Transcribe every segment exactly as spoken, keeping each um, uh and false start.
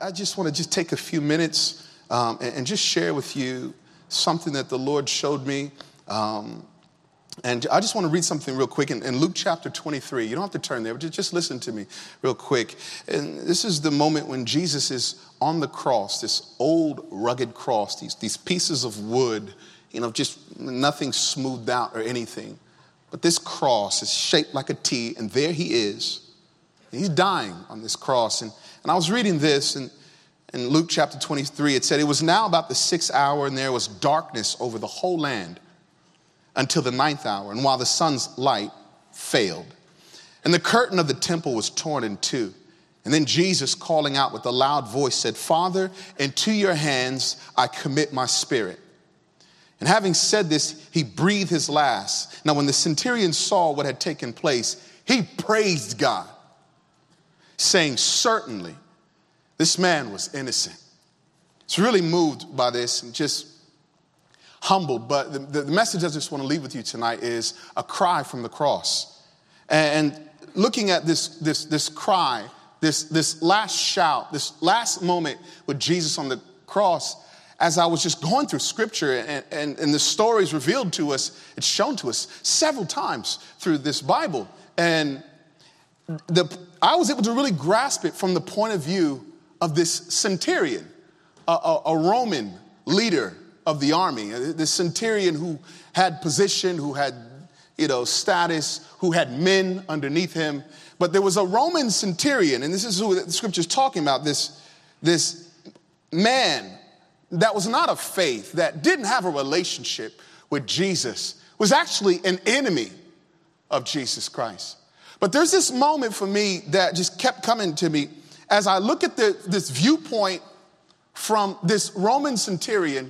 I just want to just take a few minutes um, and, and just share with you something that the Lord showed me. Um, and I just want to read something real quick in, in Luke chapter twenty-three. You don't have to turn there, but just, just listen to me real quick. And this is the moment when Jesus is on the cross, this old rugged cross, these, these pieces of wood, you know, just nothing smoothed out or anything. But this cross is shaped like a T, and there he is. He's dying on this cross. And, and I was reading this, and in Luke chapter twenty-three, it said, it was now about the sixth hour, and there was darkness over the whole land until the ninth hour, and while the sun's light failed. And the curtain of the temple was torn in two. And then Jesus, calling out with a loud voice, said, Father, into your hands I commit my spirit. And having said this, he breathed his last. Now, when the centurion saw what had taken place, he praised God, saying, certainly, this man was innocent. It's really moved by this and just humbled. But the, the message I just want to leave with you tonight is a cry from the cross. And looking at this, this, this cry, this, this last shout, this last moment with Jesus on the cross, as I was just going through scripture and, and, and the stories revealed to us, it's shown to us several times through this Bible. And the, I was able to really grasp it from the point of view of this centurion, a, a, a Roman leader of the army, this centurion who had position, who had, you know, status, who had men underneath him. But there was a Roman centurion, and this is who the scripture's talking about, this, this man that was not of faith, that didn't have a relationship with Jesus, was actually an enemy of Jesus Christ. But there's this moment for me that just kept coming to me as I look at the, this viewpoint from this Roman centurion,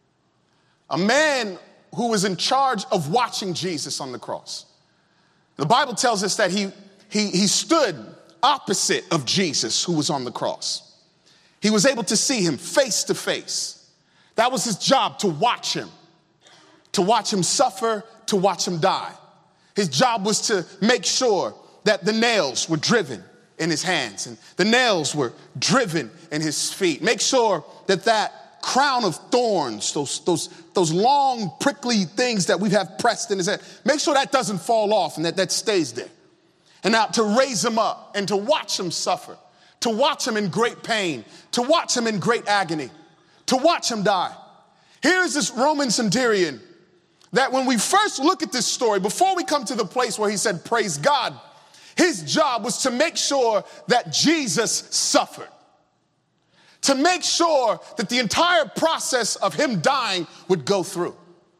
a man who was in charge of watching Jesus on the cross. The Bible tells us that he, he, he stood opposite of Jesus who was on the cross. He was able to see him face to face. That was his job, to watch him, to watch him suffer, to watch him die. His job was to make sure that the nails were driven in his hands and the nails were driven in his feet. Make sure that that crown of thorns, those, those, those long prickly things that we have pressed in his head, make sure that doesn't fall off and that that stays there. And now to raise him up and to watch him suffer, to watch him in great pain, to watch him in great agony, to watch him die. Here's this Roman centurion that when we first look at this story, before we come to the place where he said, praise God, his job was to make sure that Jesus suffered, to make sure that the entire process of him dying would go through.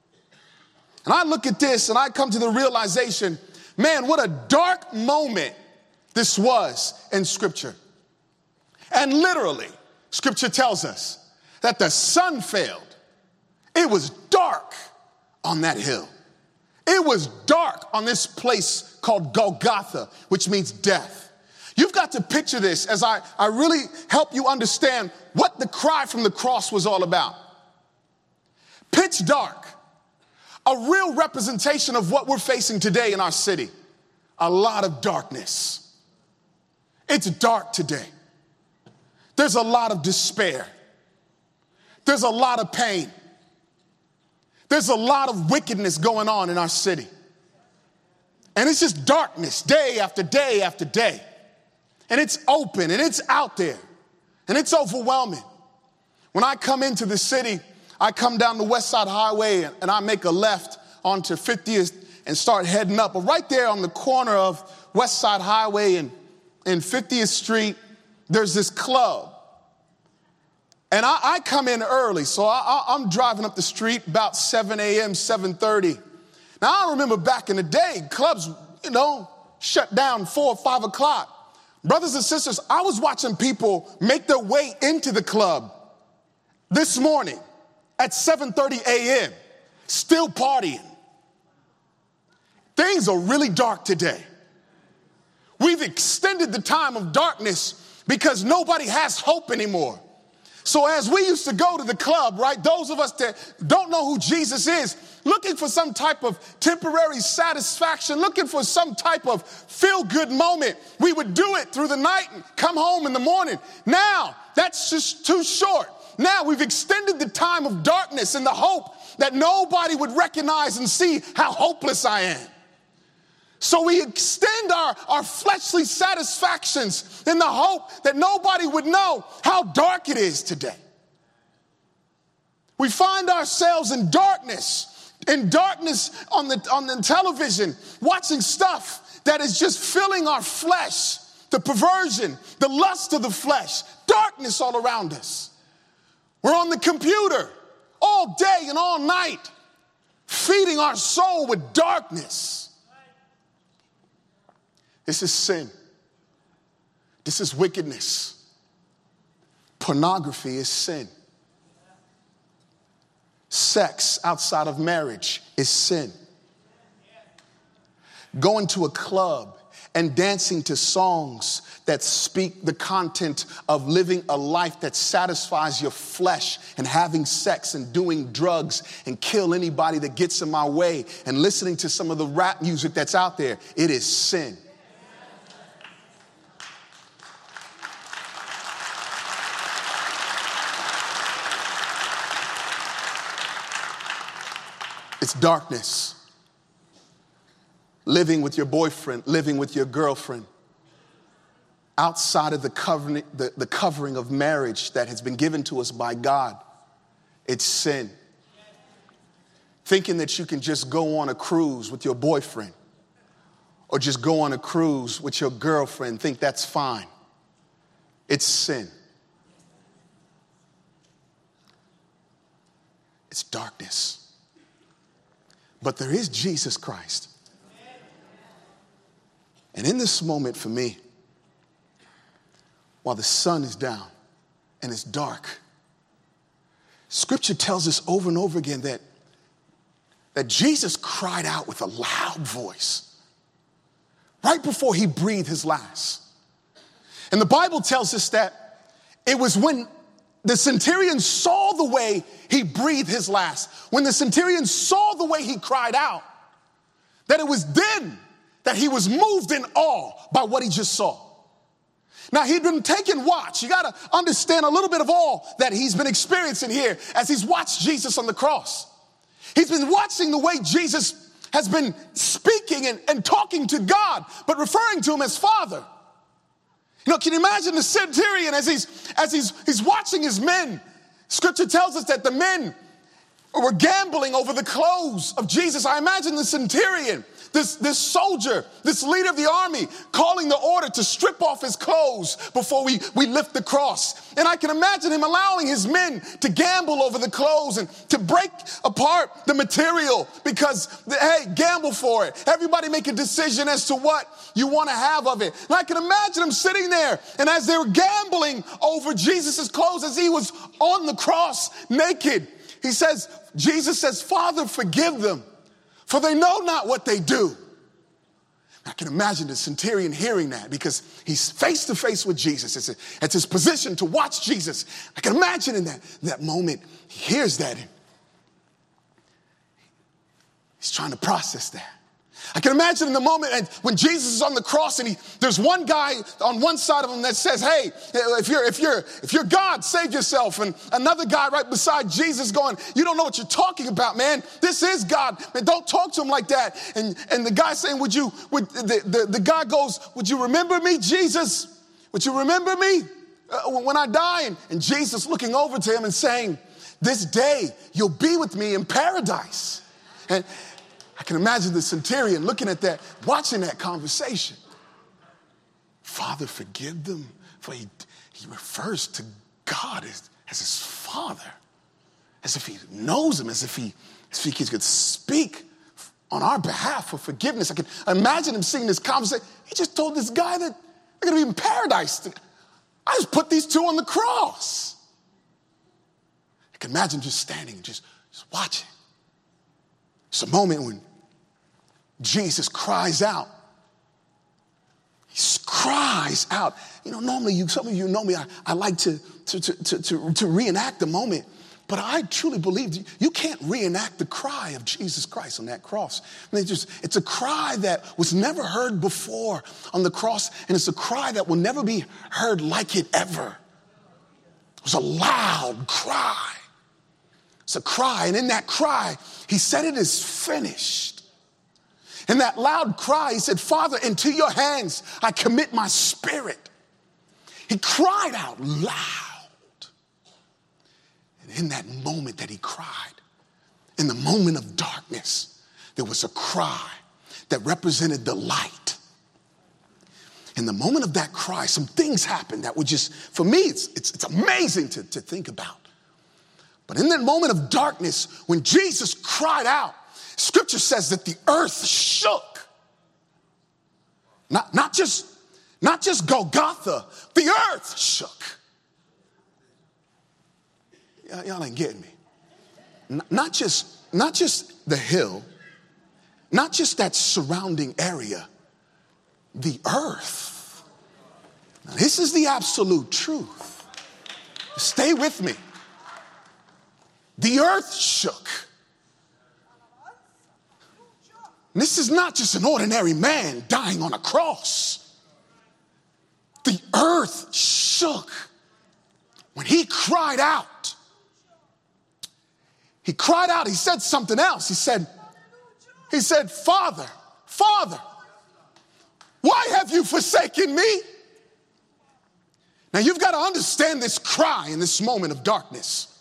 And I look at this and I come to the realization, man, what a dark moment this was in Scripture. And literally, Scripture tells us that the sun failed. It was dark on that hill. It was dark on this place called Golgotha, which means death. You've got to picture this as I, I really help you understand what the cry from the cross was all about. Pitch dark, a real representation of what we're facing today in our city. A lot of darkness. It's dark today. There's a lot of despair. There's a lot of pain. There's a lot of wickedness going on in our city. And it's just darkness day after day after day. And it's open and it's out there. And it's overwhelming. When I come into the city, I come down the West Side Highway and, and I make a left onto fiftieth and start heading up. But right there on the corner of West Side Highway and, and fiftieth Street, there's this club. And I, I come in early, so I, I, I'm driving up the street about seven a.m., seven thirty. Now, I remember back in the day, clubs, you know, shut down four or five o'clock. Brothers and sisters, I was watching people make their way into the club this morning at seven thirty a.m., still partying. Things are really dark today. We've extended the time of darkness because nobody has hope anymore. So as we used to go to the club, right, those of us that don't know who Jesus is, looking for some type of temporary satisfaction, looking for some type of feel-good moment, we would do it through the night and come home in the morning. Now, that's just too short. Now we've extended the time of darkness in the hope that nobody would recognize and see how hopeless I am. So we extend our, our fleshly satisfactions in the hope that nobody would know how dark it is today. We find ourselves in darkness, in darkness on the, on the television, watching stuff that is just filling our flesh, the perversion, the lust of the flesh, darkness all around us. We're on the computer all day and all night, feeding our soul with darkness. This is sin. This is wickedness. Pornography is sin. Sex outside of marriage is sin. Going to a club and dancing to songs that speak the content of living a life that satisfies your flesh and having sex and doing drugs and kill anybody that gets in my way and listening to some of the rap music that's out there, it is sin. It's darkness. Living with your boyfriend, living with your girlfriend, outside of the covering, the, the covering of marriage that has been given to us by God. It's sin. Thinking that you can just go on a cruise with your boyfriend or just go on a cruise with your girlfriend, think that's fine. It's sin. It's darkness. But there is Jesus Christ. And in this moment for me, while the sun is down and it's dark, Scripture tells us over and over again that, that Jesus cried out with a loud voice right before he breathed his last. And the Bible tells us that it was when the centurion saw the way he breathed his last, when the centurion saw the way he cried out, that it was then that he was moved in awe by what he just saw. Now, he'd been taking watch. You got to understand a little bit of awe that he's been experiencing here as he's watched Jesus on the cross. He's been watching the way Jesus has been speaking and, and talking to God, but referring to him as Father. You know, can you imagine the centurion as he's as he's he's watching his men? Scripture tells us that the men were gambling over the clothes of Jesus. I imagine the centurion, this, this soldier, this leader of the army, calling the order to strip off his clothes before we, we lift the cross. And I can imagine him allowing his men to gamble over the clothes and to break apart the material because, hey, gamble for it. Everybody make a decision as to what you want to have of it. And I can imagine him sitting there, and as they were gambling over Jesus' clothes, as he was on the cross naked, he says, Jesus says, Father, forgive them, for they know not what they do. I can imagine the centurion hearing that because he's face to face with Jesus. It's, a, it's his position to watch Jesus. I can imagine in that, that moment, he hears that. And he's trying to process that. I can imagine in the moment and when Jesus is on the cross and he, there's one guy on one side of him that says, hey, if you're, if you're, if you're God, save yourself. And another guy right beside Jesus going, you don't know what you're talking about, man. This is God. Man, don't talk to him like that. And, and the guy saying, would you, would the, the, the guy goes, would you remember me, Jesus? Would you remember me uh, when I die? And, and Jesus looking over to him and saying, this day you'll be with me in paradise. And I can imagine the centurion looking at that, watching that conversation. Father, forgive them. For he, he refers to God as, as his father, as if he knows him, as if he, as if he could speak on our behalf for forgiveness. I can imagine him seeing this conversation. He just told this guy that they're going to be in paradise. I just put these two on the cross. I can imagine just standing and just, just watching. It's a moment when Jesus cries out. He cries out. You know, normally you, some of you know me, I, I like to, to, to, to, to, to reenact the moment. But I truly believe you can't reenact the cry of Jesus Christ on that cross. I mean, it's, just, it's a cry that was never heard before on the cross, and it's a cry that will never be heard like it ever. It was a loud cry. It's a cry, and in that cry, he said, "It is finished." In that loud cry, he said, "Father, into your hands I commit my spirit." He cried out loud. In that moment that he cried, in the moment of darkness, there was a cry that represented the light. In the moment of that cry, some things happened that were just, for me, it's, it's, it's amazing to, to think about. But in that moment of darkness, when Jesus cried out, Scripture says that the earth shook. Not, not, just, not just Golgotha, the earth shook. Y'all ain't getting me. Not just, not just the hill, not just that surrounding area, the earth. Now, this is the absolute truth. Stay with me. The earth shook. And this is not just an ordinary man dying on a cross. The earth shook when he cried out. He cried out, he said something else. He said, he said, "Father, Father, why have you forsaken me?" Now you've got to understand this cry in this moment of darkness.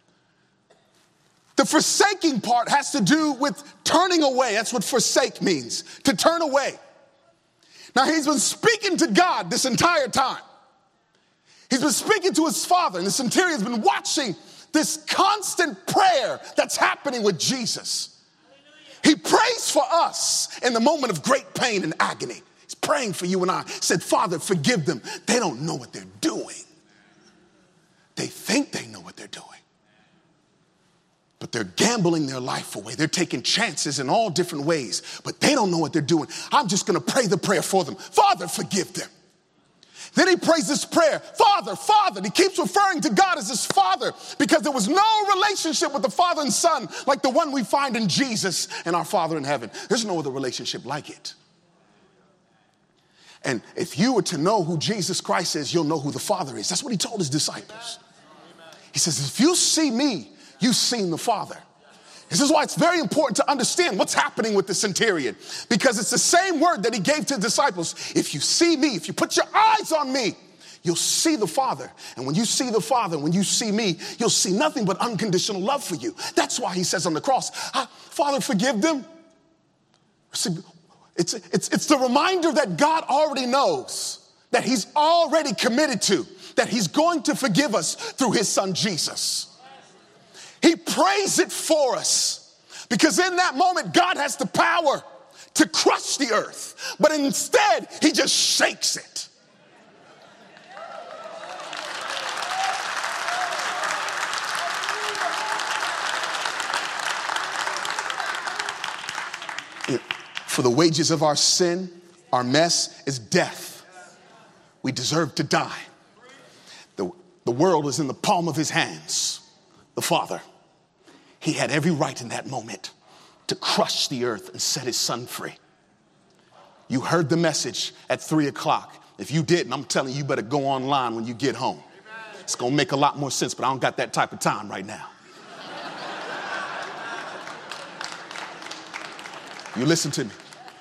The forsaking part has to do with turning away. That's what forsake means, to turn away. Now he's been speaking to God this entire time. He's been speaking to his Father, and the centurion's been watching this constant prayer that's happening with Jesus. He prays for us in the moment of great pain and agony. He's praying for you and I. He said, "Father, forgive them. They don't know what they're doing. They think they know what they're doing. But they're gambling their life away. They're taking chances in all different ways, but they don't know what they're doing. I'm just going to pray the prayer for them. Father, forgive them." Then he prays this prayer, "Father, Father." And he keeps referring to God as his Father because there was no relationship with the Father and Son like the one we find in Jesus and our Father in heaven. There's no other relationship like it. And if you were to know who Jesus Christ is, you'll know who the Father is. That's what he told his disciples. He says, "If you see me, you've seen the Father." This is why it's very important to understand what's happening with the centurion, because it's the same word that he gave to the disciples. If you see me, if you put your eyes on me, you'll see the Father. And when you see the Father, when you see me, you'll see nothing but unconditional love for you. That's why he says on the cross, "Father, forgive them." It's, it's, it's the reminder that God already knows, that he's already committed to, that he's going to forgive us through his son Jesus. He prays it for us because in that moment, God has the power to crush the earth, but instead he just shakes it. For the wages of our sin, our mess, is death. We deserve to die. The, the world is in the palm of his hands, the Father. He had every right in that moment to crush the earth and set his son free. You heard the message at three o'clock. If you didn't, I'm telling you, you better go online when you get home. It's going to make a lot more sense, but I don't got that type of time right now. You listen to me.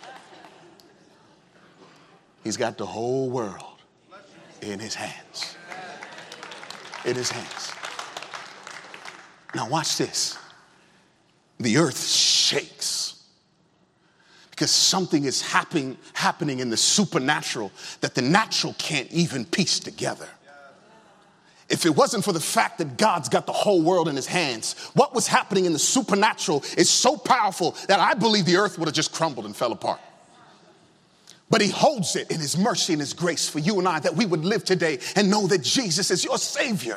He's got the whole world in his hands. In his hands. Now watch this. The earth shakes because something is happening, happening in the supernatural that the natural can't even piece together. If it wasn't for the fact that God's got the whole world in his hands, what was happening in the supernatural is so powerful that I believe the earth would have just crumbled and fell apart. But he holds it in his mercy and his grace for you and I, that we would live today and know that Jesus is your Savior.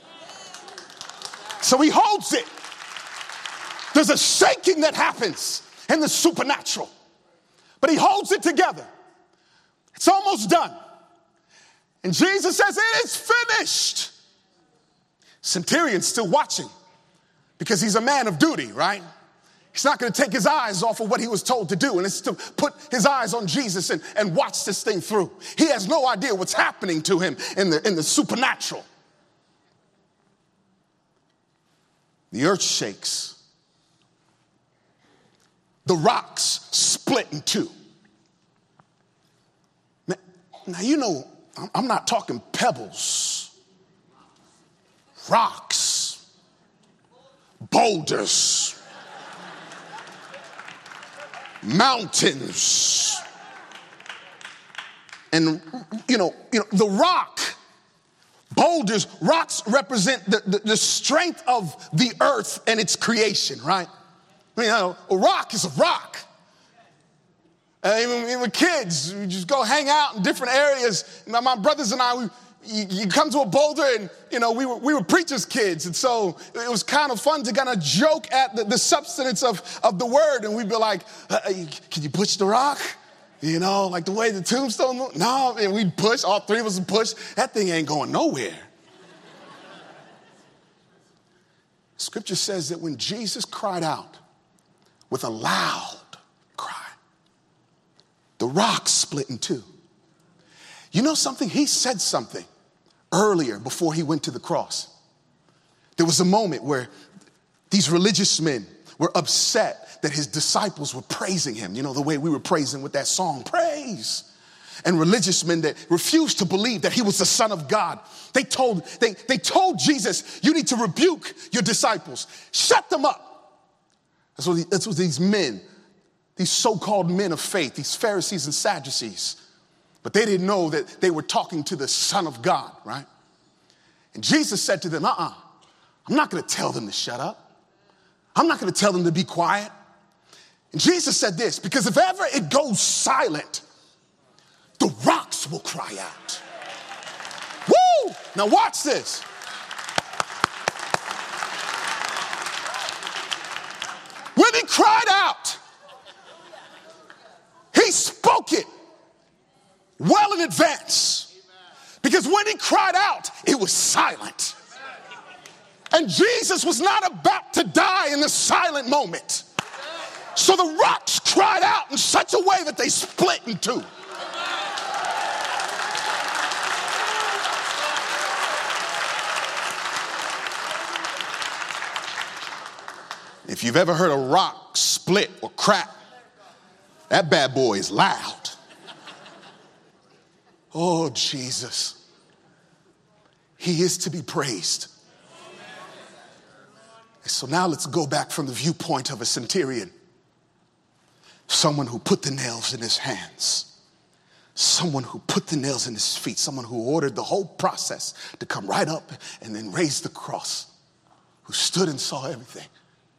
So he holds it. There's a shaking that happens in the supernatural, but he holds it together. It's almost done. And Jesus says, it is finished. Centurion's still watching because he's a man of duty, right? He's not going to take his eyes off of what he was told to do, and it's to put his eyes on Jesus and, and watch this thing through. He has no idea what's happening to him in the, in the supernatural. The earth shakes. The rocks split in two. Now, you know, I'm not talking pebbles, rocks, boulders, mountains. And, you know, you know, the rock, boulders, rocks represent the, the, the strength of the earth and its creation, right? I mean, you know, a rock is a rock. Uh, even, even kids, we just go hang out in different areas. My, my brothers and I, we, you, you come to a boulder and, you know, we were, we were preachers' kids. And so it was kind of fun to kind of joke at the, the substance of, of the word. And we'd be like, uh, can you push the rock? You know, like the way the tombstone moved? No, and we'd push, all three of us would push. That thing ain't going nowhere. Scripture says that when Jesus cried out with a loud cry, the rock split in two. You know something? He said something earlier before he went to the cross. There was a moment where these religious men were upset that his disciples were praising him. You know, the way we were praising with that song, praise. And religious men that refused to believe that he was the Son of God. They told, they, they told Jesus, you need to rebuke your disciples. Shut them up. That's what, the, that's what these men, these so-called men of faith, these Pharisees and Sadducees, but they didn't know that they were talking to the Son of God, right? And Jesus said to them, uh-uh, I'm not going to tell them to shut up. I'm not going to tell them to be quiet. And Jesus said this, because if ever it goes silent, the rocks will cry out. Woo! Now watch this. When he cried out, he spoke it well in advance. Because when he cried out, it was silent. And Jesus was not about to die in the silent moment. So the rocks cried out in such a way that they split in two. If you've ever heard a rock split or crack, that bad boy is loud. Oh, Jesus. He is to be praised. So now let's go back from the viewpoint of a centurion. Someone who put the nails in his hands. Someone who put the nails in his feet. Someone who ordered the whole process to come right up and then raise the cross. Who stood and saw everything.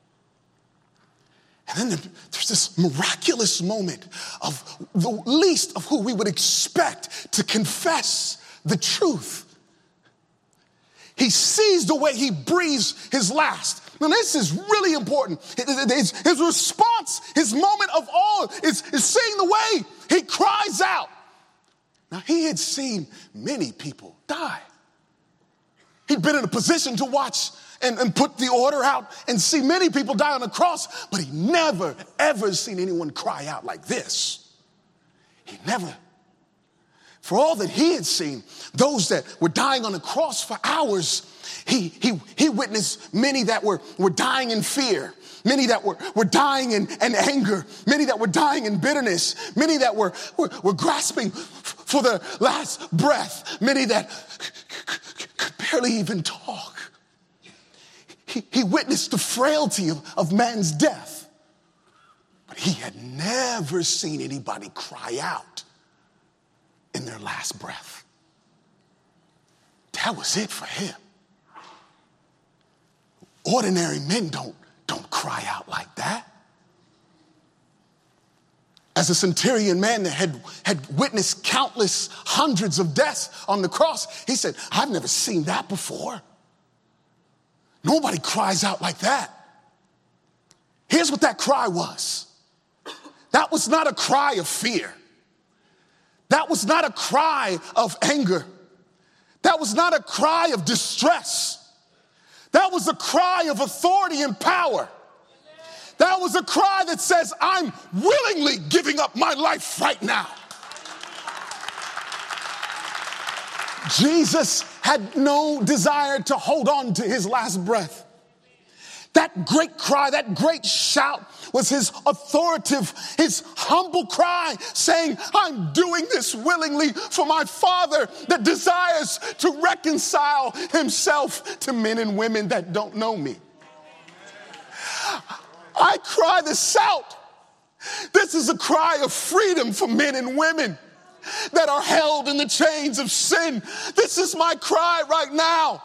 And then there's this miraculous moment of the least of who we would expect to confess the truth. He sees the way he breathes his last. Now this is really important. His, his response, his moment of awe is, is seeing the way he cries out. Now he had seen many people die. He'd been in a position to watch and, and put the order out and see many people die on the cross, but he never, ever seen anyone cry out like this. He never. For all that he had seen, those that were dying on the cross for hours, he, he, he witnessed many that were, were dying in fear, many that were, were dying in, in anger, many that were dying in bitterness, many that were, were, were grasping for their last breath, many that could barely even talk. He, he witnessed the frailty of, of man's death, but he had never seen anybody cry out in their last breath. That was it for him. Ordinary men don't, don't cry out like that. As a centurion man that had, had witnessed countless hundreds of deaths on the cross, he said, I've never seen that before. Nobody cries out like that. Here's what that cry was. That was not a cry of fear. That was not a cry of anger. That was not a cry of distress. That was a cry of authority and power. That was a cry that says, I'm willingly giving up my life right now. Jesus had no desire to hold on to his last breath. That great cry, that great shout was his authoritative, his humble cry saying, I'm doing this willingly for my Father that desires to reconcile himself to men and women that don't know me. I cry this out. This is a cry of freedom for men and women that are held in the chains of sin. This is my cry right now.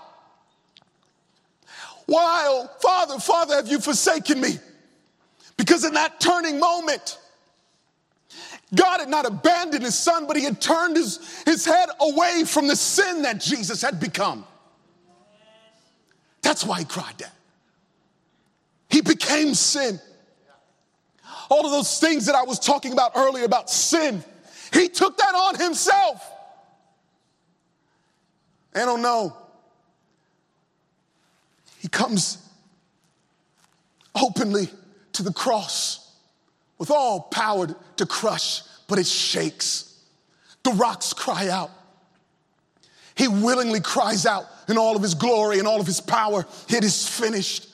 Why, oh Father, Father, have you forsaken me? Because in that turning moment, God had not abandoned his son, but he had turned his, his head away from the sin that Jesus had become. That's why he cried that. He became sin. All of those things that I was talking about earlier about sin, he took that on himself. I don't know. He comes openly to the cross with all power to crush, but it shakes. The rocks cry out. He willingly cries out in all of his glory and all of his power, it is finished.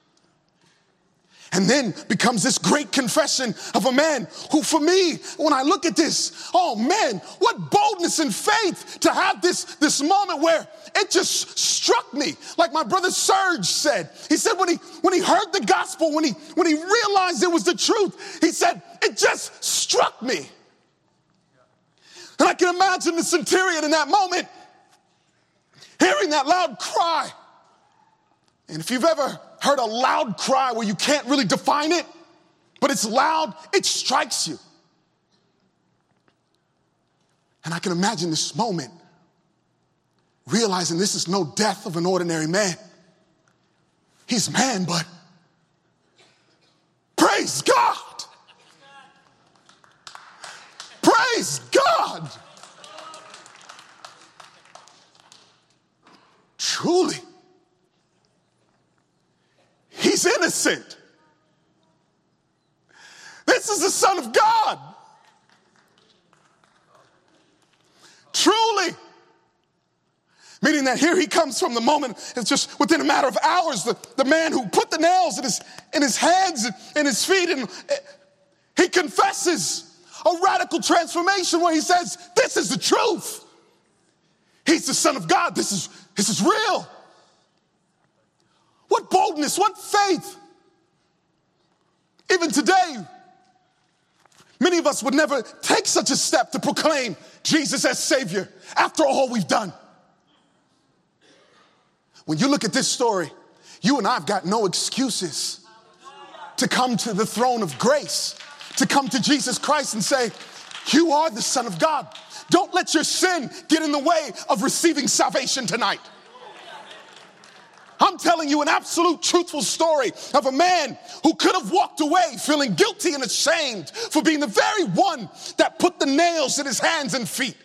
And then becomes this great confession of a man who, for me, when I look at this, oh man, what boldness and faith to have this, this moment where it just struck me. Like my brother Serge said, he said when he, when he heard the gospel, when he, when he realized it was the truth, he said, it just struck me. And I can imagine the centurion in that moment hearing that loud cry. And if you've ever heard a loud cry where you can't really define it, but it's loud, it strikes you. And I can imagine this moment, realizing this is no death of an ordinary man. He's man, but praise God. Praise God. Truly. He's innocent. This is the Son of God. Truly. Meaning that here he comes from the moment, it's just within a matter of hours, the, the man who put the nails in his, in his hands and his feet, and he confesses a radical transformation where he says, this is the truth. He's the Son of God. This is, this is real. What boldness, what faith. Even today, many of us would never take such a step to proclaim Jesus as Savior after all we've done. When you look at this story, you and I have got no excuses to come to the throne of grace, to come to Jesus Christ and say, you are the Son of God. Don't let your sin get in the way of receiving salvation tonight. I'm telling you an absolute truthful story of a man who could have walked away feeling guilty and ashamed for being the very one that put the nails in his hands and feet.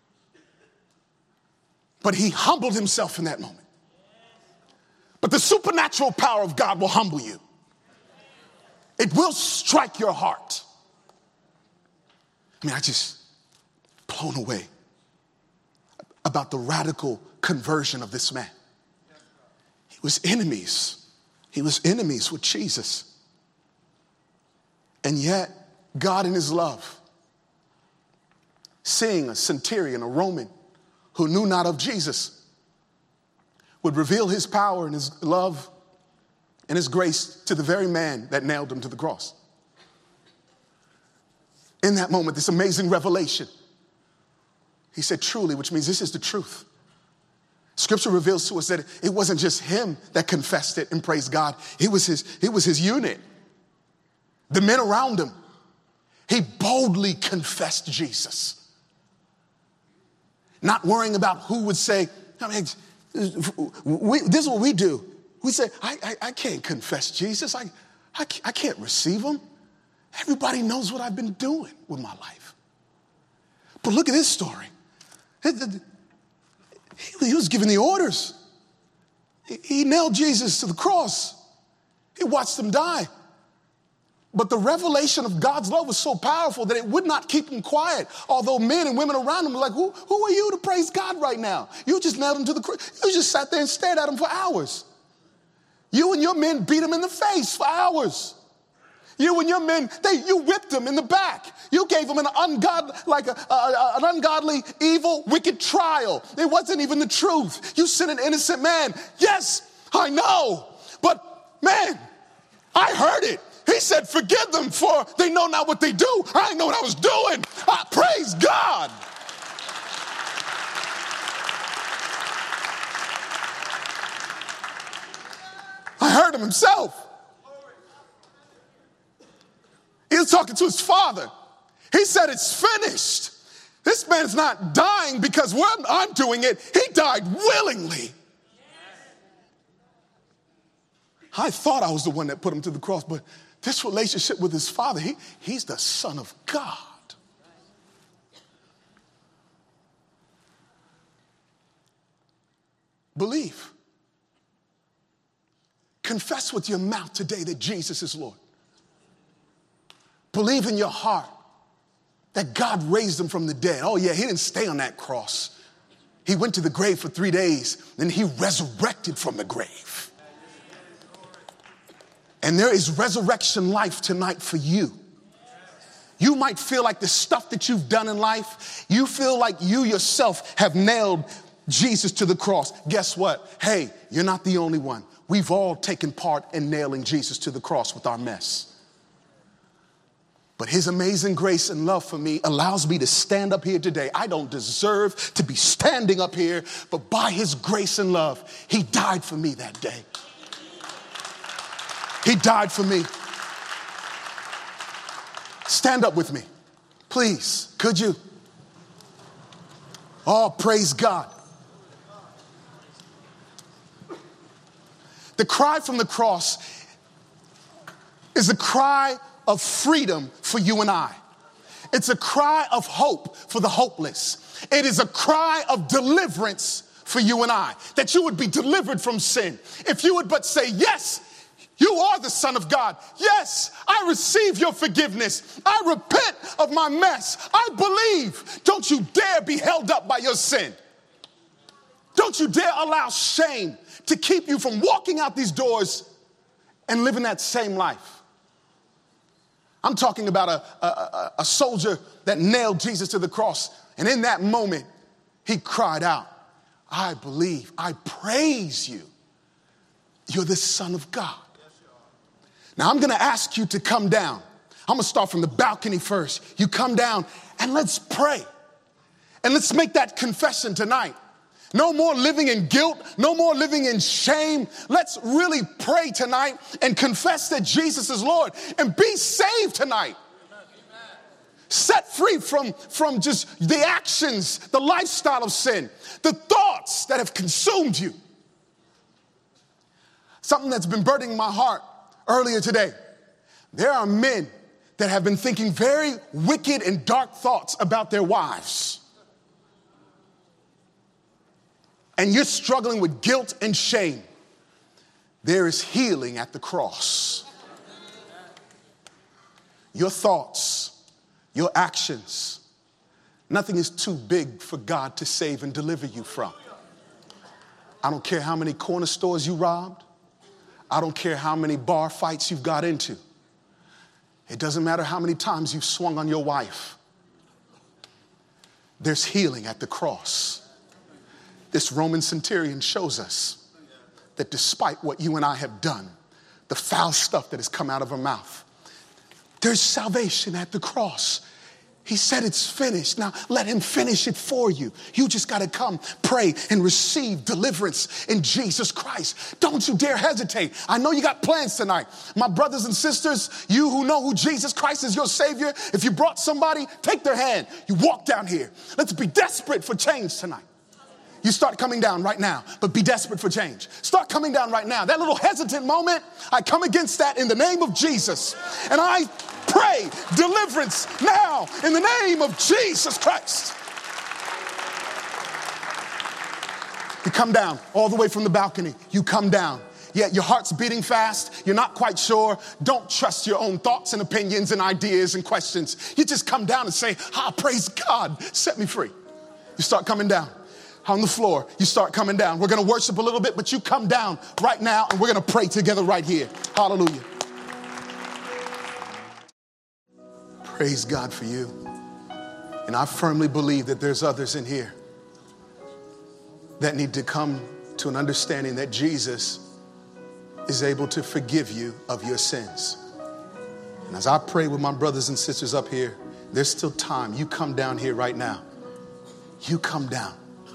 But he humbled himself in that moment. But the supernatural power of God will humble you. It will strike your heart. I mean, I just blown away about the radical conversion of this man. He was enemies. He was enemies with Jesus. And yet, God in his love, seeing a centurion, a Roman, who knew not of Jesus, would reveal his power and his love and his grace to the very man that nailed him to the cross. In that moment, this amazing revelation, he said, truly, which means this is the truth. Scripture reveals to us that it wasn't just him that confessed it and praised God. It was his, it was his unit. The men around him. He boldly confessed Jesus. Not worrying about who would say, I mean, we, this is what we do. We say, I, I, I can't confess Jesus. I, I, I can't receive him. Everybody knows what I've been doing with my life. But look at this story. He was giving the orders. He nailed Jesus to the cross. He watched him die. But the revelation of God's love was so powerful that it would not keep him quiet. Although men and women around him were like, who, who are you to praise God right now? You just nailed him to the cross. You just sat there and stared at him for hours. You and your men beat him in the face for hours. You and your men, they, you whipped him in the back. You gave him an ungodly, like a, a, a, an ungodly, evil, wicked trial. It wasn't even the truth. You sent an innocent man. Yes, I know. But man, I heard it. He said, forgive them, for they know not what they do. I didn't know what I was doing. I praise God. I heard him himself. He was talking to his father. He said, it's finished. This man's not dying because I'm doing it. He died willingly. I thought I was the one that put him to the cross, but this relationship with his father, he, he's the Son of God. Believe. Confess with your mouth today that Jesus is Lord. Believe in your heart that God raised him from the dead. Oh yeah, he didn't stay on that cross. He went to the grave for three days, then he resurrected from the grave. And there is resurrection life tonight for you. You might feel like the stuff that you've done in life, you feel like you yourself have nailed Jesus to the cross. Guess what? Hey, you're not the only one. We've all taken part in nailing Jesus to the cross with our mess. But his amazing grace and love for me allows me to stand up here today. I don't deserve to be standing up here, but by his grace and love, he died for me that day. He died for me. Stand up with me, please. Could you? Oh, praise God. The cry from the cross is a cry of freedom for you and I. It's a cry of hope for the hopeless. It is a cry of deliverance for you and I, that you would be delivered from sin. If you would but say, yes, you are the Son of God. Yes, I receive your forgiveness. I repent of my mess. I believe. Don't you dare be held up by your sin. Don't you dare allow shame to keep you from walking out these doors and living that same life. I'm talking about a, a, a soldier that nailed Jesus to the cross. And in that moment, he cried out, I believe, I praise you. You're the Son of God. Now, I'm going to ask you to come down. I'm going to start from the balcony first. You come down and let's pray. And let's make that confession tonight. No more living in guilt. No more living in shame. Let's really pray tonight and confess that Jesus is Lord and be saved tonight. Set free from, from just the actions, the lifestyle of sin, the thoughts that have consumed you. Something that's been burdening my heart earlier today. There are men that have been thinking very wicked and dark thoughts about their wives. And you're struggling with guilt and shame. There is healing at the cross. Your thoughts, your actions, nothing is too big for God to save and deliver you from. I don't care how many corner stores you robbed. I don't care how many bar fights you've got into. It doesn't matter how many times you've swung on your wife. There's healing at the cross. This Roman centurion shows us that despite what you and I have done, the foul stuff that has come out of our mouth, there's salvation at the cross. He said it's finished. Now let him finish it for you. You just got to come, pray, and receive deliverance in Jesus Christ. Don't you dare hesitate. I know you got plans tonight. My brothers and sisters, you who know who Jesus Christ is your Savior, if you brought somebody, take their hand. You walk down here. Let's be desperate for change tonight. You start coming down right now, but be desperate for change. Start coming down right now. That little hesitant moment, I come against that in the name of Jesus. And I pray deliverance now in the name of Jesus Christ. You come down all the way from the balcony. You come down. Yeah, your heart's beating fast. You're not quite sure. Don't trust your own thoughts and opinions and ideas and questions. You just come down and say, ah, praise God, set me free. You start coming down. On the floor, you start coming down. We're going to worship a little bit, but you come down right now and we're going to pray together right here. Hallelujah. Praise God for you. And I firmly believe that there's others in here that need to come to an understanding that Jesus is able to forgive you of your sins. And as I pray with my brothers and sisters up here, there's still time. You come down here right now. You come down.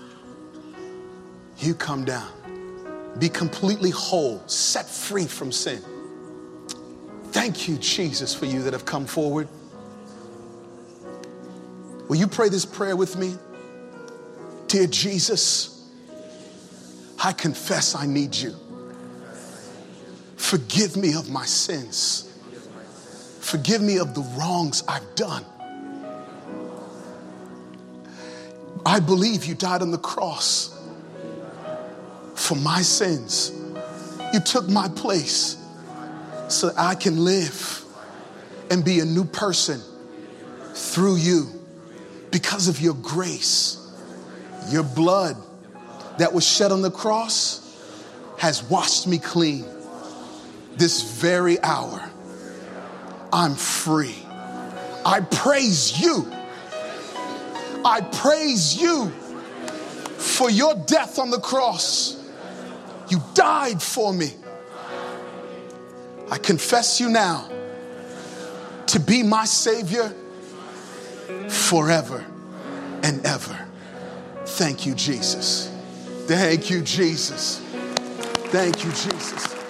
You come down. Be completely whole, set free from sin. Thank you, Jesus, for you that have come forward. Will you pray this prayer with me? Dear Jesus, I confess I need you. Forgive me of my sins. Forgive me of the wrongs I've done. I believe you died on the cross for my sins. You took my place so that I can live and be a new person through you because of your grace. Your blood that was shed on the cross has washed me clean. This very hour, I'm free. I praise you. I praise you for your death on the cross. You died for me. I confess you now to be my Savior forever and ever. Thank you, Jesus. Thank you, Jesus. Thank you, Jesus.